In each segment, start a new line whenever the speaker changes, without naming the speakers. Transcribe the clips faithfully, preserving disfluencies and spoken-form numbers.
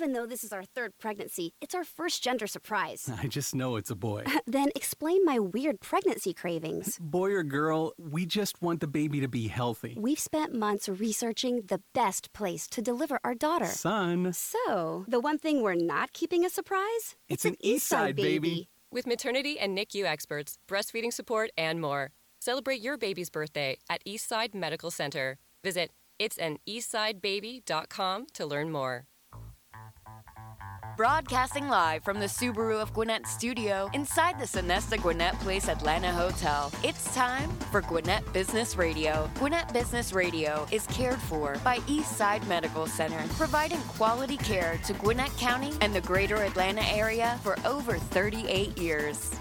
Even though this is our third pregnancy, it's our first gender surprise.
I just know it's a boy.
Then explain my weird pregnancy cravings.
Boy or girl, we just want the baby to be healthy.
We've spent months researching the best place to deliver our daughter.
Son.
So, the one thing we're not keeping a surprise?
It's, it's an Eastside baby. baby.
With maternity and N I C U experts, breastfeeding support, and more. Celebrate your baby's birthday at Eastside Medical Center. Visit its an eastside baby dot com to learn more.
Broadcasting live from the Subaru of Gwinnett studio inside the Sonesta Gwinnett Place Atlanta Hotel. It's time for Gwinnett Business Radio. Gwinnett Business Radio is cared for by Eastside Medical Center, providing quality care to Gwinnett County and the greater Atlanta area for over thirty-eight years.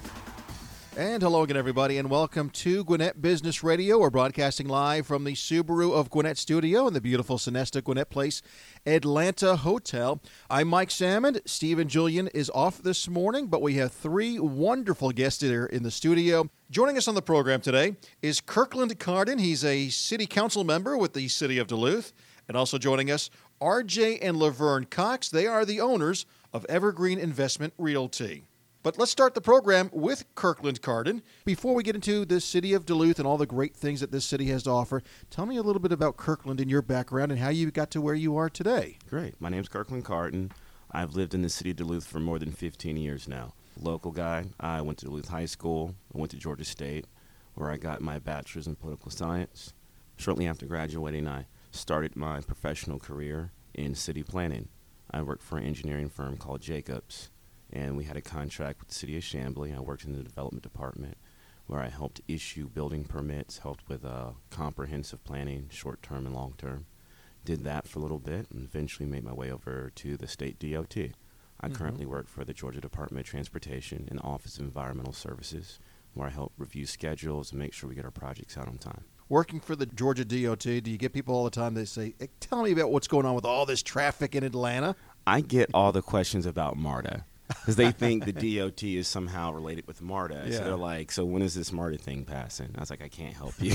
And hello again, everybody, and welcome to Gwinnett Business Radio. We're broadcasting live from the Subaru of Gwinnett studio in the beautiful Sonesta Gwinnett Place Atlanta Hotel. I'm Mike Salmon. Stephen Julian is off this morning, but we have three wonderful guests here in the studio. Joining us on the program today is Kirkland Carden. He's a city council member with the city of Duluth. And also joining us, R J and Laverne Cox. They are the owners of Evergreen Investment Realty. But let's start the program with Kirkland Carden. Before we get into the city of Duluth and all the great things that this city has to offer, tell me a little bit about Kirkland and your background and how you got to where you are today.
Great. My name's Kirkland Carden. I've lived in the city of Duluth for more than fifteen years now. Local guy. I went to Duluth High School. I went to Georgia State, where I got my bachelor's in political science. Shortly after graduating, I started my professional career in city planning. I worked for an engineering firm called Jacobs. And we had a contract with the city of Chamblee. I worked in the development department where I helped issue building permits, helped with uh, comprehensive planning, short-term and long-term. Did that for a little bit and eventually made my way over to the state D O T. I mm-hmm. currently work for the Georgia Department of Transportation and Office of Environmental Services, where I help review schedules and make sure we get our projects out on time.
Working for the Georgia D O T, do you get people all the time that say, hey, tell me about what's going on with all this traffic in Atlanta?
I get all the questions about MARTA. Because they think the D O T is somehow related with MARTA. Yeah. So they're like, so when is this MARTA thing passing? I was like, I can't help you.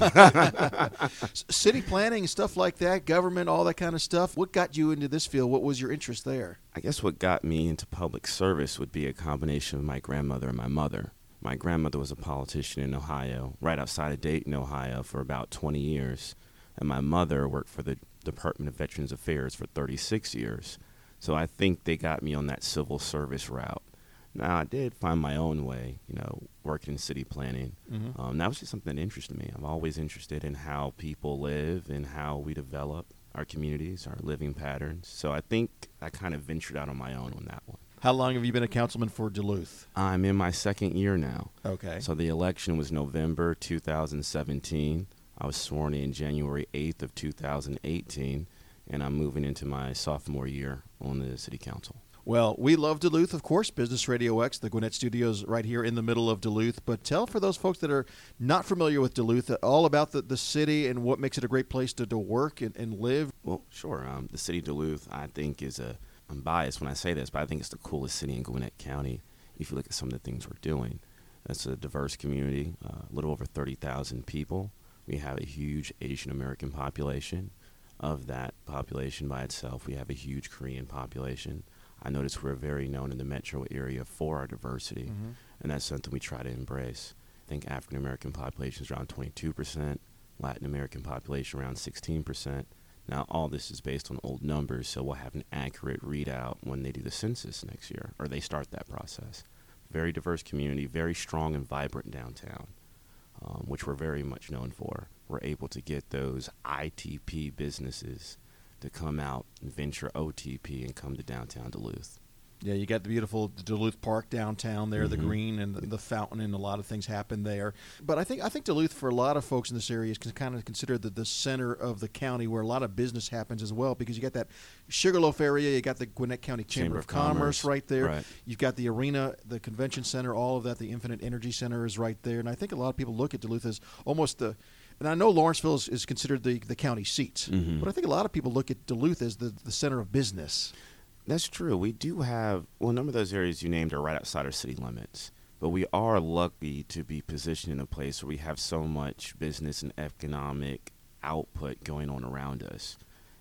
City planning, stuff like that, government, all that kind of stuff. What got you into this field? What was your interest there?
I guess what got me into public service would be a combination of my grandmother and my mother. My grandmother was a politician in Ohio, right outside of Dayton, Ohio, for about twenty years. And my mother worked for the Department of Veterans Affairs for thirty-six years. So I think they got me on that civil service route. Now, I did find my own way, you know, working in city planning. Mm-hmm. Um, that was just something that interested me. I'm always interested in how people live and how we develop our communities, our living patterns. So I think I kind of ventured out on my own on that one.
How long have you been a councilman for Duluth?
I'm in my second year now.
Okay.
So the election was November two thousand seventeen. I was sworn in January eighth of two thousand eighteen. And I'm moving into my sophomore year on the city council.
Well, we love Duluth, of course. Business Radio X, the Gwinnett Studios right here in the middle of Duluth. But tell for those folks that are not familiar with Duluth, all about the, the city and what makes it a great place to, to work and, and live.
Well, sure. Um, the city of Duluth, I think, is a – I'm biased when I say this, but I think it's the coolest city in Gwinnett County if you look at some of the things we're doing. It's a diverse community, uh, a little over thirty thousand people. We have a huge Asian American population. Of that population by itself, we have a huge Korean population. I notice we're very known in the metro area for our diversity, mm-hmm. and that's something we try to embrace. I think African American population is around twenty-two percent, Latin American population around sixteen percent. Now, all this is based on old numbers, so we'll have an accurate readout when they do the census next year, or they start that process. Very diverse community, very strong and vibrant downtown, um, which we're very much known for. We're able to get those I T P businesses to come out and venture O T P and come to downtown Duluth.
Yeah, you got the beautiful Duluth Park downtown there, mm-hmm. the green and the, the fountain, and a lot of things happen there. But I think I think Duluth, for a lot of folks in this area, is kind of considered the, the center of the county where a lot of business happens as well, because you got that Sugarloaf area, you got the Gwinnett County Chamber, Chamber of, of Commerce, Commerce right there.
Right.
You've got the arena, the convention center, all of that. The Infinite Energy Center is right there. And I think a lot of people look at Duluth as almost the – and I know Lawrenceville is, is considered the, the county seat, mm-hmm. but I think a lot of people look at Duluth as the, the center of business.
That's true. We do have, well, a number of those areas you named are right outside our city limits, but we are lucky to be positioned in a place where we have so much business and economic output going on around us.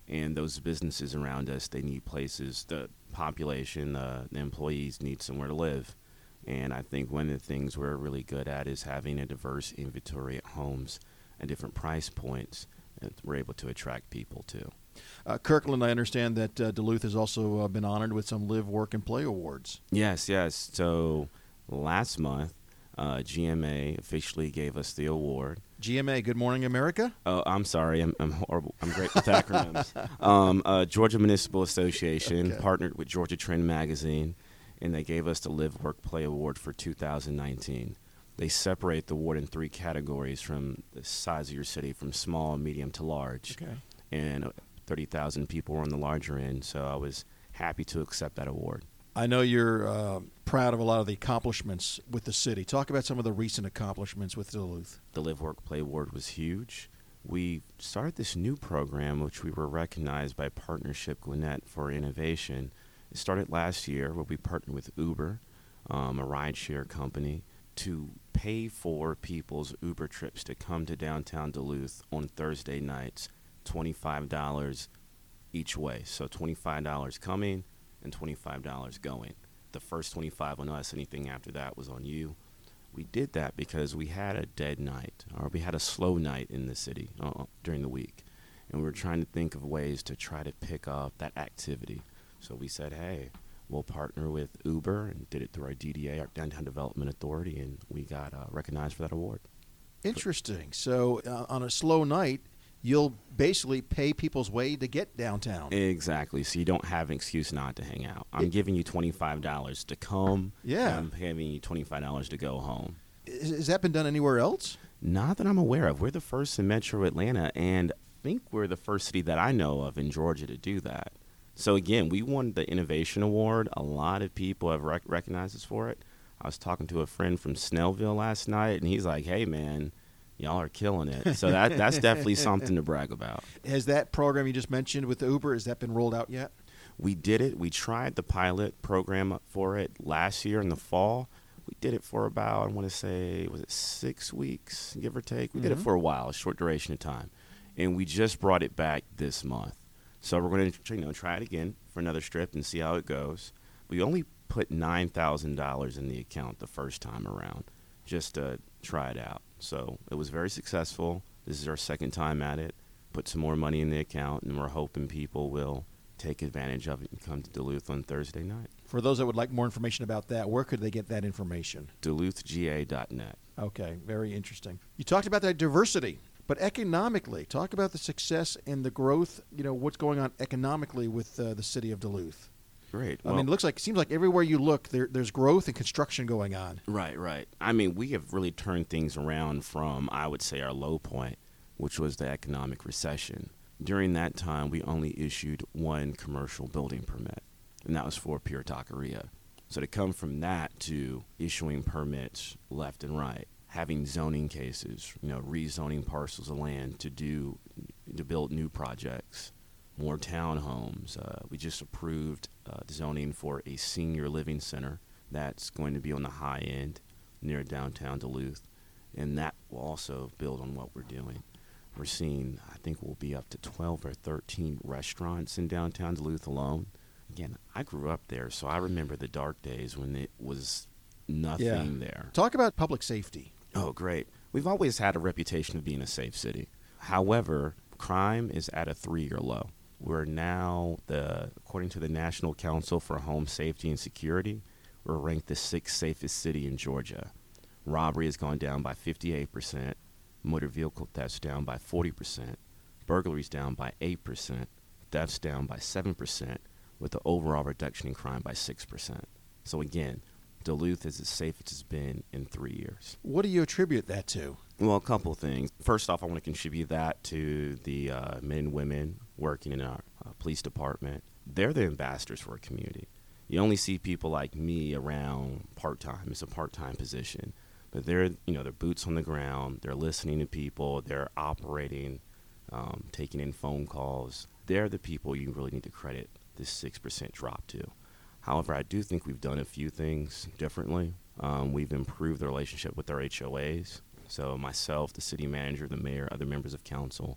And those businesses around us, they need places, the population, uh, the employees need somewhere to live. And I think one of the things we're really good at is having a diverse inventory at homes at different price points. And we're able to attract people too.
Uh, Kirkland, I understand that uh, Duluth has also uh, been honored with some Live, Work, and Play awards.
Yes, yes. So last month, uh, G M A officially gave us the award.
G M A, Good Morning America?
Oh, I'm sorry. I'm, I'm horrible. I'm great with acronyms. um, uh, Georgia Municipal Association
Okay.
partnered with Georgia Trend Magazine, and they gave us the Live, Work, Play Award for two thousand nineteen. They separate the award in three categories from the size of your city, from small, medium to large.
Okay.
And uh, thirty thousand people were on the larger end, so I was happy to accept that award.
I know you're uh, proud of a lot of the accomplishments with the city. Talk about some of the recent accomplishments with Duluth.
The Live, Work, Play Award was huge. We started this new program, which we were recognized by Partnership Gwinnett for Innovation. It started last year where we partnered with Uber, um, a rideshare company, to pay for people's Uber trips to come to downtown Duluth on Thursday nights, twenty-five dollars each way. So twenty-five dollars coming and twenty-five dollars going. The first twenty-five dollars on us, anything after that was on you. We did that because we had a dead night, or we had a slow night in the city uh, during the week. And we were trying to think of ways to try to pick up that activity. So we said, hey, we'll partner with Uber, and did it through our D D A, our Downtown Development Authority, and we got uh, recognized for that award.
Interesting. So uh, on a slow night, you'll basically pay people's way to get downtown.
Exactly. So you don't have an excuse not to hang out. I'm giving you twenty-five dollars to come.
Yeah.
And I'm giving you twenty-five dollars to go home.
Is, has that been done anywhere else?
Not that I'm aware of. We're the first in Metro Atlanta, and I think we're the first city that I know of in Georgia to do that. So, again, we won the Innovation Award. A lot of people have rec- recognized us for it. I was talking to a friend from Snellville last night, and he's like, hey, man, y'all are killing it. So that that's definitely something to brag about.
Has that program you just mentioned with Uber, has that been rolled out yet?
We did it. We tried the pilot program for it last year in the fall. We did it for about, I want to say, was it six weeks, give or take? We mm-hmm. did it for a while, a short duration of time. And we just brought it back this month. So we're going to you know, try it again for another strip and see how it goes. We only put nine thousand dollars in the account the first time around just to try it out. So it was very successful. This is our second time at it. Put some more money in the account, and we're hoping people will take advantage of it and come to Duluth on Thursday night.
For those that would like more information about that, where could they get that information?
Duluth G A dot net.
Okay, very interesting. You talked about that diversity, but economically, talk about the success and the growth, you know, what's going on economically with uh, the city of Duluth.
Great.
I
Well,
mean, it looks like, it seems like everywhere you look, there, there's growth and construction going on.
Right, right. I mean, we have really turned things around from, I would say, our low point, which was the economic recession. During that time, we only issued one commercial building permit, and that was for Pure Taqueria. So to come from that to issuing permits left and right, having zoning cases, you know, rezoning parcels of land to do, to build new projects, more townhomes. Uh, we just approved uh, zoning for a senior living center that's going to be on the high end near downtown Duluth, and that will also build on what we're doing. We're seeing, I think we'll be up to twelve or thirteen restaurants in downtown Duluth alone. Again, I grew up there, so I remember the dark days when it was nothing
Yeah.
there.
Talk about public safety.
Oh, great. We've always had a reputation of being a safe city. However, crime is at a three-year low. We're now, the according to the National Council for Home Safety and Security, we're ranked the sixth safest city in Georgia. Robbery has gone down by fifty-eight percent. Motor vehicle thefts down by forty percent. Burglaries down by eight percent. Thefts down by seven percent, with the overall reduction in crime by six percent. So again, Duluth is as safe as it's been in three years.
What do you attribute that to?
Well, a couple of things. First off, I want to contribute that to the uh, men and women working in our uh, police department. They're the ambassadors for a community. You only see people like me around part-time. It's a part-time position. But they're, you know, they're boots on the ground. They're listening to people. They're operating, um, taking in phone calls. They're the people you really need to credit this six percent drop to. However, I do think we've done a few things differently. Um, we've improved the relationship with our H O As. So myself, the city manager, the mayor, other members of council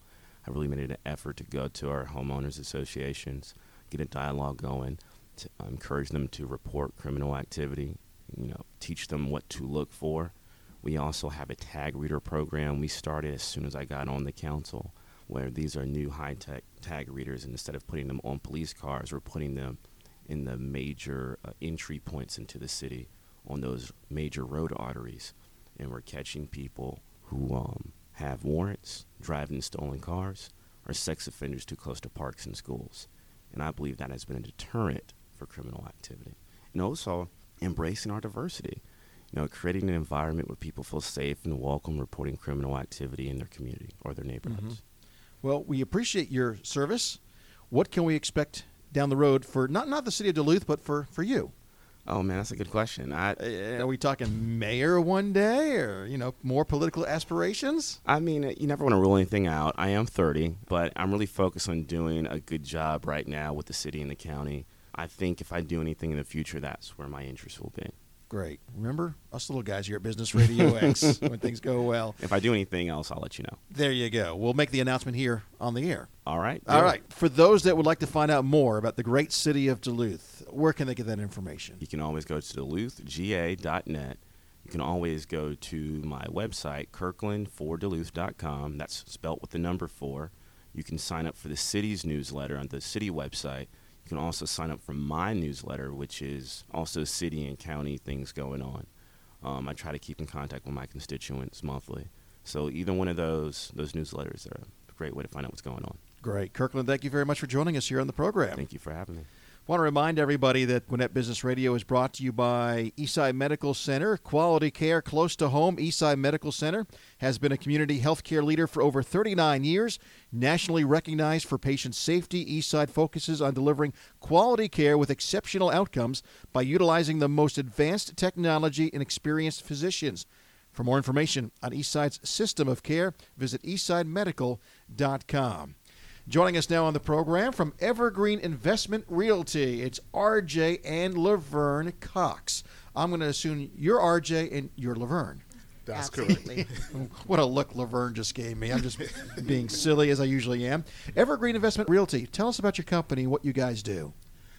have really made an effort to go to our homeowners associations, get a dialogue going, to uh, encourage them to report criminal activity, you know, teach them what to look for. We also have a tag reader program we started as soon as I got on the council, where these are new high-tech tag readers, and instead of putting them on police cars, we're putting them in the major uh, entry points into the city on those major road arteries. And we're catching people who um, have warrants, driving stolen cars, or sex offenders too close to parks and schools. And I believe that has been a deterrent for criminal activity. And also embracing our diversity, you know, creating an environment where people feel safe and welcome reporting criminal activity in their community or their neighborhoods.
Mm-hmm. Well, we appreciate your service. What can we expect down the road for not not the city of Duluth, but for, for you?
Oh, man, that's a good question. I,
Are we talking mayor one day, or, you know, more political aspirations?
I mean, you never want to rule anything out. I am thirty, but I'm really focused on doing a good job right now with the city and the county. I think if I do anything in the future, that's where my interest will be.
Great. Remember, us little guys here at Business Radio X, when things go well.
If I do anything else, I'll let you know.
There you go. We'll make the announcement here on the air.
All right.
All right. For those that would like to find out more about the great city of Duluth, where can they get that information?
You can always go to duluth g a dot net. You can always go to my website, kirkland for duluth dot com. That's spelt with the number four. You can sign up for the city's newsletter on the city website. You can also sign up for my newsletter, which is also city and county things going on. Um, I try to keep in contact with my constituents monthly. So either one of those those newsletters are a great way to find out what's going on.
Great. Kirkland, thank you very much for joining us here on the program.
Thank you for having me.
I want to remind everybody that Gwinnett Business Radio is brought to you by Eastside Medical Center. Quality care close to home. Eastside Medical Center has been a community healthcare leader for over thirty-nine years. Nationally recognized for patient safety, Eastside focuses on delivering quality care with exceptional outcomes by utilizing the most advanced technology and experienced physicians. For more information on Eastside's system of care, visit eastside medical dot com. Joining us now on the program from Evergreen Investment Realty, it's R J and Laverne Cox. I'm going to assume you're R J and you're Laverne.
That's Absolutely.
correct. What a look Laverne just gave me. I'm just being silly as I usually am. Evergreen Investment Realty, tell us about your company, what you guys do.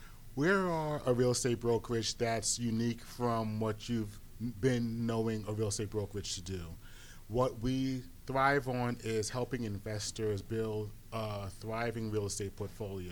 We are a real estate brokerage that's unique from what you've been knowing a real estate brokerage to do. What we thrive on is helping investors build a thriving real estate portfolio.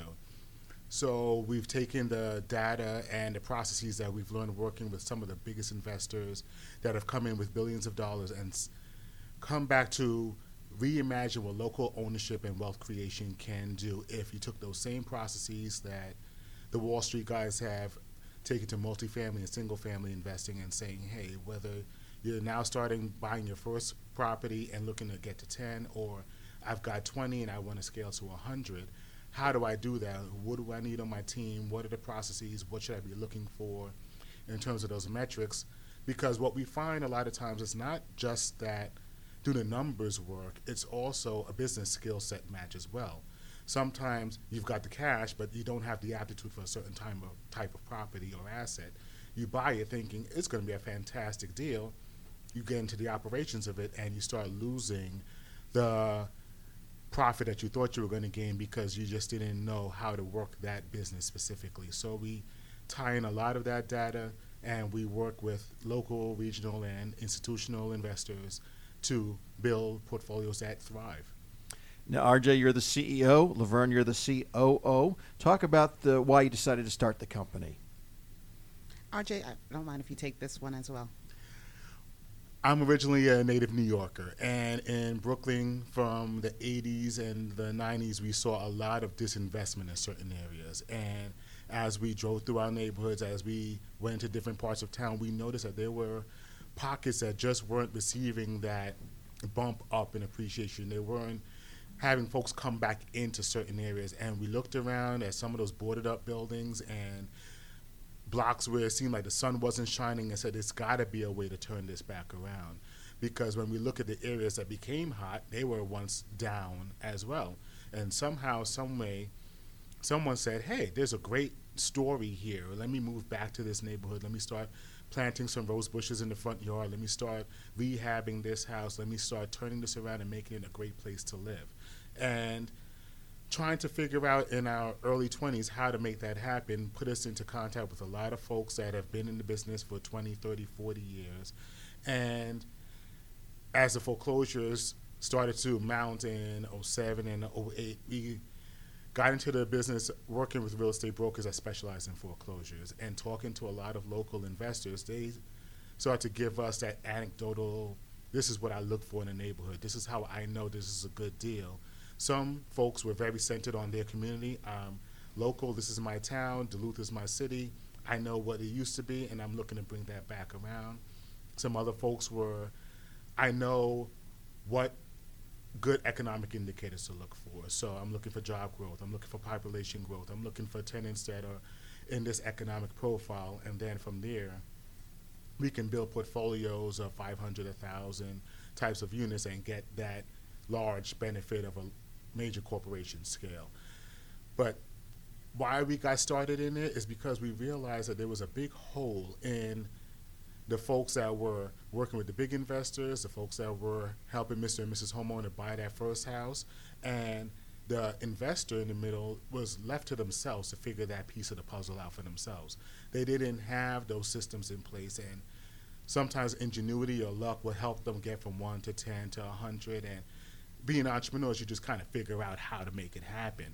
So we've taken the data and the processes that we've learned working with some of the biggest investors that have come in with billions of dollars and s- come back to reimagine what local ownership and wealth creation can do if you took those same processes that the Wall Street guys have taken to multifamily and single family investing and saying, hey, whether you're now starting buying your first property and looking to get to ten, or I've got twenty and I want to scale to one hundred. How do I do that? What do I need on my team? What are the processes? What should I be looking for in terms of those metrics? Because what we find a lot of times is not just that do the numbers work, it's also a business skill set match as well. Sometimes you've got the cash, but you don't have the aptitude for a certain type of, type of property or asset. You buy it thinking it's going to be a fantastic deal. You get into the operations of it and you start losing the profit that you thought you were going to gain because you just didn't know how to work that business specifically. So we tie in a lot of that data and we work with local, regional, and institutional investors to build portfolios that thrive.
Now, R J, you're the C E O. Laverne, you're the C O O. Talk about the, why you decided to start the company.
R J, I don't mind if you take this one as well.
I'm originally a native New Yorker, and in Brooklyn from the eighties and the nineties, we saw a lot of disinvestment in certain areas. And as we drove through our neighborhoods, as we went into different parts of town, we noticed that there were pockets that just weren't receiving that bump up in appreciation. They weren't having folks come back into certain areas. And we looked around at some of those boarded up buildings and blocks where it seemed like the sun wasn't shining and said there's got to be a way to turn this back around, because when we look at the areas that became hot, they were once down as well. And somehow, some way, someone said, hey, there's a great story here. Let me move back to this neighborhood. Let me start planting some rose bushes in the front yard. Let me start rehabbing this house. Let me start turning this around and making it a great place to live. And trying to figure out in our early twenties how to make that happen put us into contact with a lot of folks that have been in the business for twenty, thirty, forty years. And as the foreclosures started to mount in oh seven and oh eight, we got into the business working with real estate brokers that specialize in foreclosures and talking to a lot of local investors. They started to give us that anecdotal, this is what I look for in a neighborhood. This is how I know this is a good deal. Some folks were very centered on their community. Um, local, this is my town, Duluth is my city. I know what it used to be, and I'm looking to bring that back around. Some other folks were, I know what good economic indicators to look for. So I'm looking for job growth, I'm looking for population growth, I'm looking for tenants that are in this economic profile, and then from there, we can build portfolios of five hundred, one thousand types of units and get that large benefit of a major corporation scale. But why we got started in it is because we realized that there was a big hole in the folks that were working with the big investors, the folks that were helping Mister and Missus Homeowner buy that first house, and the investor in the middle was left to themselves to figure that piece of the puzzle out for themselves. They didn't have those systems in place, and sometimes ingenuity or luck will help them get from one to ten to one hundred, and being entrepreneurs, you just kind of figure out how to make it happen.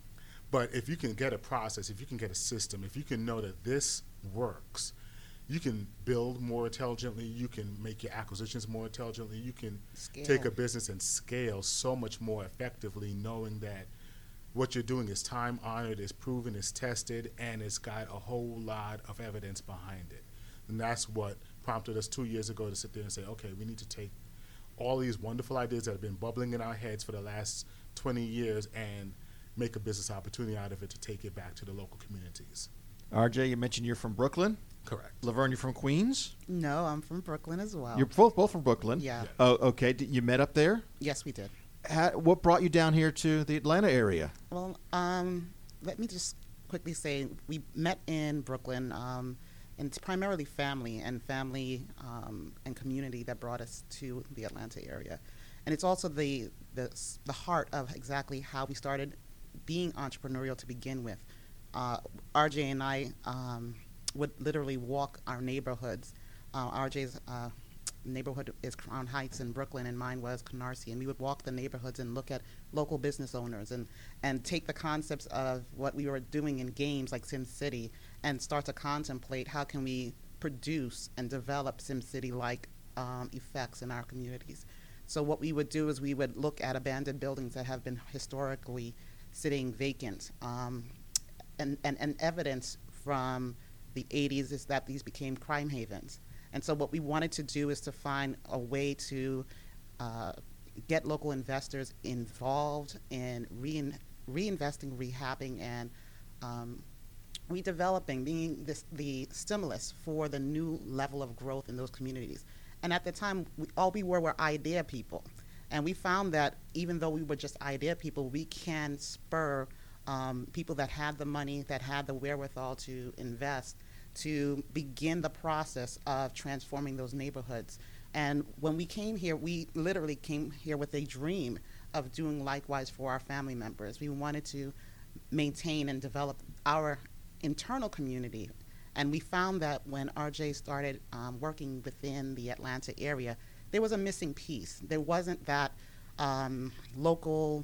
But if you can get a process, if you can get a system, if you can know that this works, you can build more intelligently, you can make your acquisitions more intelligently, you can
Scale.
take a business and scale so much more effectively, knowing that what you're doing is time honored, is proven, is tested, and it's got a whole lot of evidence behind it. And that's what prompted us two years ago to sit there and say, okay, we need to take all these wonderful ideas that have been bubbling in our heads for the last twenty years and make a business opportunity out of it to take it back to the local communities.
R J, you mentioned you're from Brooklyn.
Correct.
Laverne, you're from Queens?
No, I'm from Brooklyn as well.
You're both, both from Brooklyn?
Yeah.
Yeah.
Oh, okay. D- You met up there?
Yes, we did.
How, what brought you down here to the Atlanta area?
Well, um, let me just quickly say we met in Brooklyn, um, and it's primarily family and family um, and community that brought us to the Atlanta area. And it's also the, the, s- the heart of exactly how we started being entrepreneurial to begin with. Uh, R J and I um, would literally walk our neighborhoods. Uh, R J's uh, neighborhood is Crown Heights in Brooklyn, and mine was Canarsie. And we would walk the neighborhoods and look at local business owners and, and take the concepts of what we were doing in games like SimCity and start to contemplate how can we produce and develop SimCity-like um, effects in our communities. So what we would do is we would look at abandoned buildings that have been historically sitting vacant. Um, and, and, and evidence from the eighties is that these became crime havens. And so what we wanted to do is to find a way to uh, get local investors involved in rein, reinvesting, rehabbing, and um, redeveloping, being this, the stimulus for the new level of growth in those communities. And at the time, we, all we were were idea people. And we found that even though we were just idea people, we can spur um, people that had the money, that had the wherewithal to invest, to begin the process of transforming those neighborhoods. And when we came here, we literally came here with a dream of doing likewise for our family members. We wanted to maintain and develop our internal community. And we found that when R J started um, working within the Atlanta area, there was a missing piece. There wasn't that um, local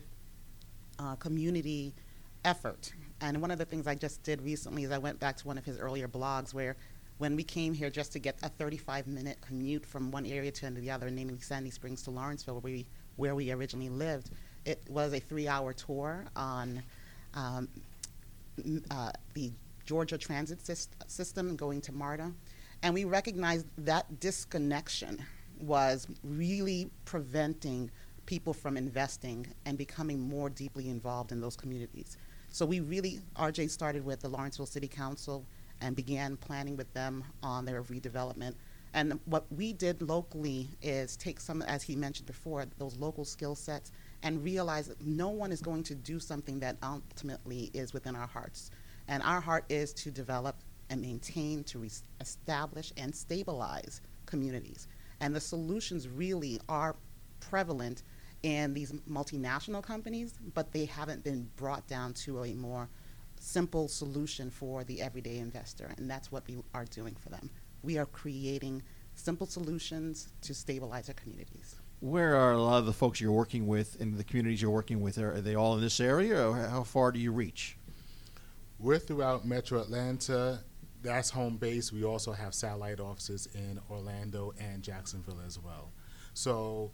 uh, community effort. And one of the things I just did recently is I went back to one of his earlier blogs where when we came here just to get a thirty-five minute commute from one area to the other, namely Sandy Springs to Lawrenceville, where we, where we originally lived, it was a three hour tour on um, m- uh, the Georgia transit syst- system going to MARTA. And we recognized that disconnection was really preventing people from investing and becoming more deeply involved in those communities. So we really, R J started with the Lawrenceville City Council and began planning with them on their redevelopment. And what we did locally is take some, as he mentioned before, those local skill sets and realize that no one is going to do something that ultimately is within our hearts. And our heart is to develop and maintain, to re- establish and stabilize communities. And the solutions really are prevalent in these multinational companies, but they haven't been brought down to a more simple solution for the everyday investor, and that's what we are doing for them. We are creating simple solutions to stabilize our communities.
Where are a lot of the folks you're working with and the communities you're working with? Are, are they all in this area, or how far do you reach?
We're throughout Metro Atlanta. That's home base. We also have satellite offices in Orlando and Jacksonville as well. So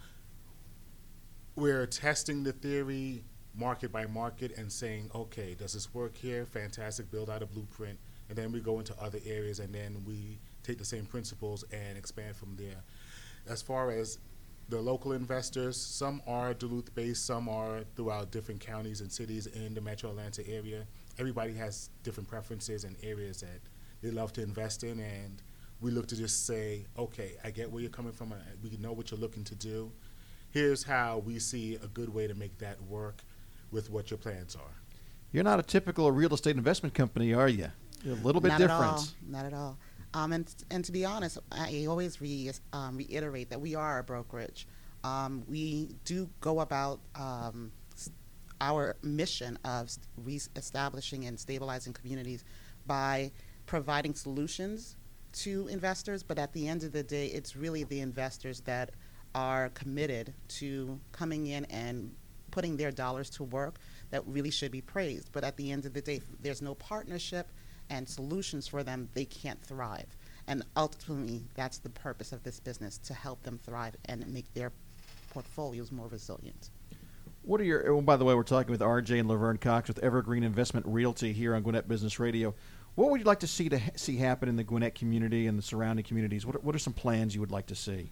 we're testing the theory market by market and saying, okay, does this work here? Fantastic, build out a blueprint. And then we go into other areas, and then we take the same principles and expand from there. As far as the local investors, some are Duluth-based, some are throughout different counties and cities in the Metro Atlanta area. Everybody has different preferences and areas that they love to invest in, and we look to just say, okay, I get where you're coming from, we know what you're looking to do. Here's how we see a good way to make that work with what your plans are.
You're not a typical real estate investment company, are you? You're a little bit
Not
different.
At all. Not at all. Um, and, and to be honest, I always re, um, reiterate that we are a brokerage. Um, we do go about um, our mission of re-establishing and stabilizing communities by providing solutions to investors, but at the end of the day, it's really the investors that are committed to coming in and putting their dollars to work that really should be praised. But at the end of the day, if there's no partnership and solutions for them, they can't thrive. And ultimately, that's the purpose of this business, to help them thrive and make their portfolios more resilient.
What are your, oh, by the way, we're talking with R J and Laverne Cox with Evergreen Investment Realty here on Gwinnett Business Radio. What would you like to see to ha- see happen in the Gwinnett community and the surrounding communities? What are, what are some plans you would like to see?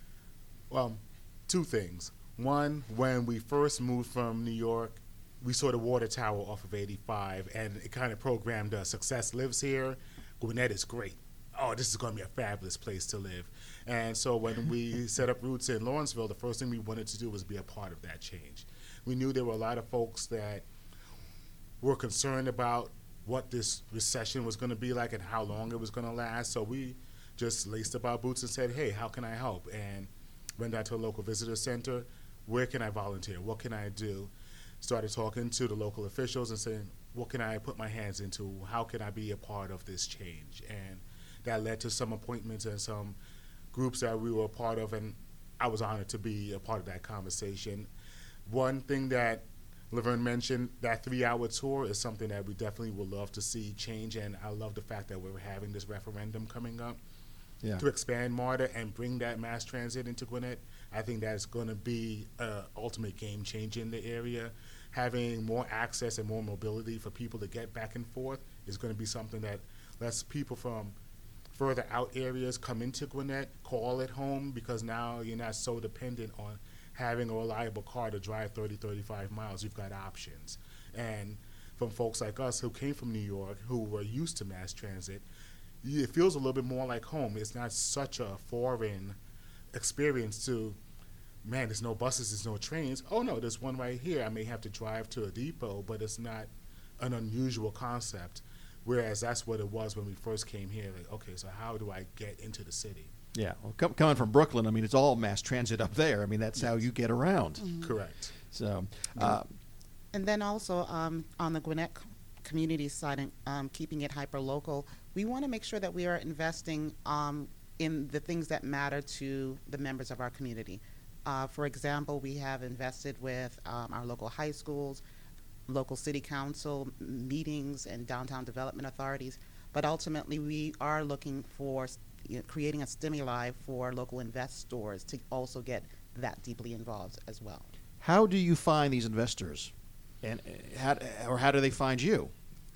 Well, two things. One, when we first moved from New York, we saw the water tower off of eighty-five, and it kind of programmed us. Success lives here. Gwinnett is great. Oh, this is going to be a fabulous place to live. And so when we set up roots in Lawrenceville, the first thing we wanted to do was be a part of that change. We knew there were a lot of folks that were concerned about what this recession was going to be like and how long it was going to last. So we just laced up our boots and said, hey, how can I help? And went down to a local visitor center. Where can I volunteer? What can I do? Started talking to the local officials and saying, what can I put my hands into? How can I be a part of this change? And that led to some appointments and some groups that we were a part of, and I was honored to be a part of that conversation. One thing that Laverne mentioned, that three-hour tour is something that we definitely would love to see change, and I love the fact that we're having this referendum coming up yeah. to expand MARTA and bring that mass transit into Gwinnett. I think that's going to be an ultimate game changer in the area. Having more access and more mobility for people to get back and forth is going to be something that lets people from further out areas come into Gwinnett, call it home, because now you're not so dependent on having a reliable car to drive thirty, thirty-five miles. You've got options. And from folks like us who came from New York, who were used to mass transit, it feels a little bit more like home. It's not such a foreign experience to, man, there's no buses, there's no trains. Oh, no, there's one right here. I may have to drive to a depot, but it's not an unusual concept. Whereas that's what it was when we first came here. Like, okay, so how do I get into the city?
Yeah, well, com- coming from Brooklyn, I mean, it's all mass transit up there. I mean, that's yes. how you get around.
Mm-hmm.
Correct.
So, uh,
and then also um, on the Gwinnett community side, and um, keeping it hyper local, we want to make sure that we are investing um, in the things that matter to the members of our community. Uh, for example, we have invested with um, our local high schools, local city council meetings, and downtown development authorities. But ultimately, we are looking for you know, creating a stimuli for local investors to also get that deeply involved as well.
How do you find these investors, and how, or how do they find you?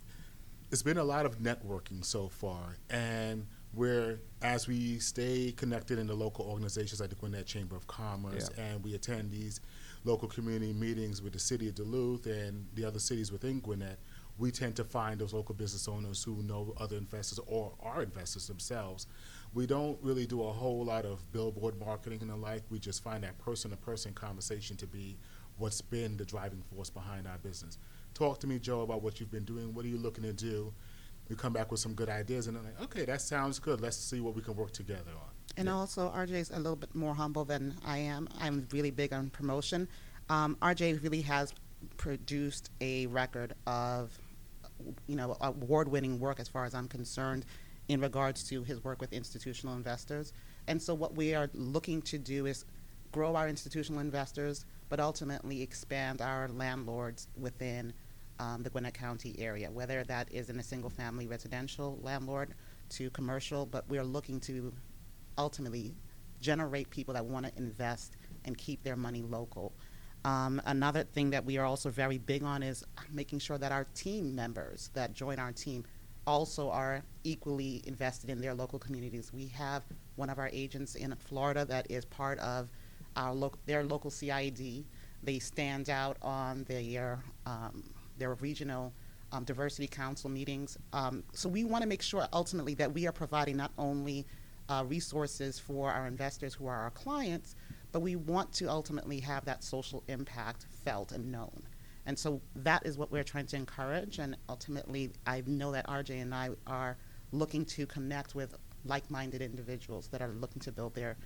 It's been a lot of networking so far, and where as we stay connected in the local organizations like the Gwinnett Chamber of Commerce, yeah. and we attend these local community meetings with the city of Duluth and the other cities within Gwinnett, we tend to find those local business owners who know other investors or are investors themselves. We don't really do a whole lot of billboard marketing and the like. We just find that person-to-person conversation to be what's been the driving force behind our business. Talk to me, Joe, about what you've been doing. What are you looking to do? We come back with some good ideas, and I'm like, okay, that sounds good. Let's see what we can work together on.
And yeah. also, R J's a little bit more humble than I am. I'm really big on promotion. Um, R J really has produced a record of, you know, award-winning work as far as I'm concerned in regards to his work with institutional investors. And so what we are looking to do is grow our institutional investors, but ultimately expand our landlords within um, the Gwinnett County area, whether that is in a single-family residential landlord to commercial, but we are looking to ultimately generate people that want to invest and keep their money local. Um, another thing that we are also very big on is making sure that our team members that join our team also are equally invested in their local communities. We have one of our agents in Florida that is part of our lo- their local C I D. They stand out on their, um, their regional um, diversity council meetings. Um, so we want to make sure ultimately that we are providing not only uh, resources for our investors who are our clients, but we want to ultimately have that social impact felt and known. And so that is what we're trying to encourage, and ultimately I know that R J and I are looking to connect with like-minded individuals that are looking to build their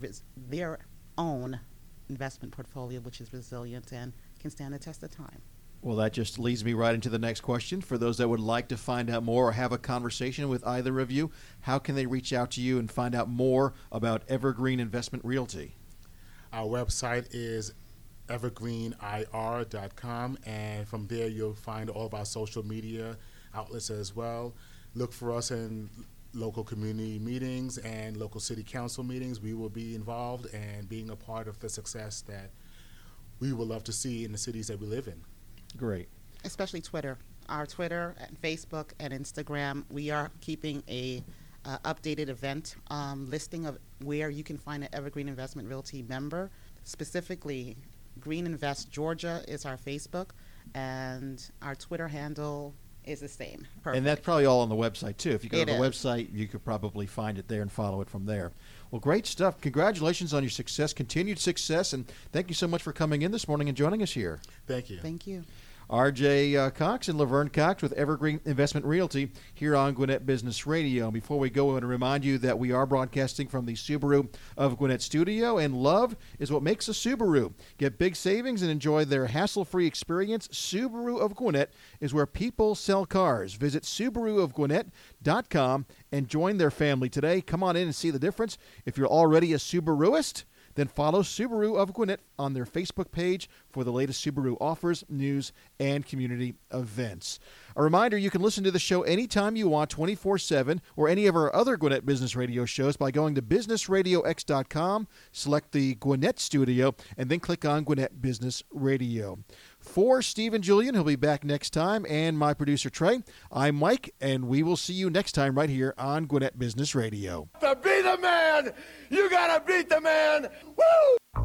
their own investment portfolio, which is resilient and can stand the test of time.
Well, that just leads me right into the next question. For those that would like to find out more or have a conversation with either of you, how can they reach out to you and find out more about Evergreen Investment Realty?
Our website is evergreen I R dot com, and from there you'll find all of our social media outlets as well. Look for us in local community meetings and local city council meetings. We will be involved and being a part of the success that we would love to see in the cities that we live in.
Great.
Especially Twitter. Our Twitter and Facebook and Instagram, we are keeping a uh, updated event um, listing of where you can find an Evergreen Investment Realty member. Specifically, Green Invest Georgia is our Facebook, and our Twitter handle is the same. Perfect.
And that's probably all on the website, too. If you go
It
to the
is.
website, you could probably find it there and follow it from there. Well, great stuff. Congratulations on your success, continued success, and thank you so much for coming in this morning and joining us here.
Thank you.
Thank you.
R J uh, Cox and Laverne Cox with Evergreen Investment Realty here on Gwinnett Business Radio. Before we go, I want to remind you that we are broadcasting from the Subaru of Gwinnett studio, and love is what makes a Subaru. Get big savings and enjoy their hassle-free experience. Subaru of Gwinnett is where people sell cars. Visit Subaru of Gwinnett dot com and join their family today. Come on in and see the difference. If you're already a Subaruist, then follow Subaru of Gwinnett on their Facebook page for the latest Subaru offers, news, and community events. A reminder, you can listen to the show anytime you want, twenty-four seven, or any of our other Gwinnett Business Radio shows by going to business radio x dot com, select the Gwinnett Studio, and then click on Gwinnett Business Radio. For Steve and Julian, who'll be back next time, and my producer Trey, I'm Mike, and we will see you next time right here on Gwinnett Business Radio.
To be the man, you gotta beat the man. Woo!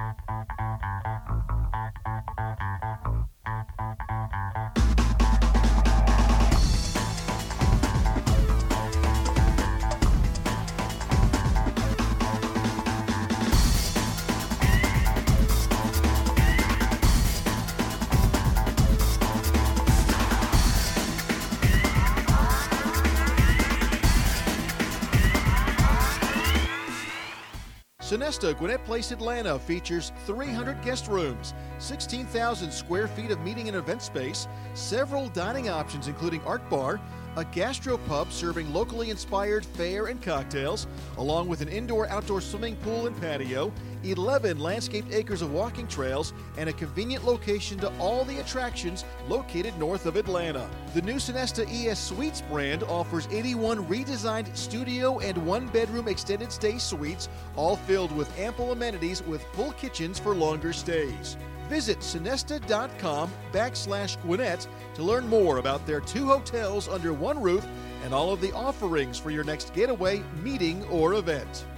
Sonesta Gwinnett Place Atlanta features three hundred guest rooms, sixteen thousand square feet of meeting and event space, several dining options including Art Bar, a gastropub serving locally inspired fare and cocktails, along with an indoor-outdoor swimming pool and patio, eleven landscaped acres of walking trails, and a convenient location to all the attractions located north of Atlanta. The new Sonesta E S Suites brand offers eighty-one redesigned studio and one-bedroom extended stay suites, all filled with ample amenities with full kitchens for longer stays. Visit sonesta.com backslash Gwinnett to learn more about their two hotels under one roof and all of the offerings for your next getaway, meeting, or event.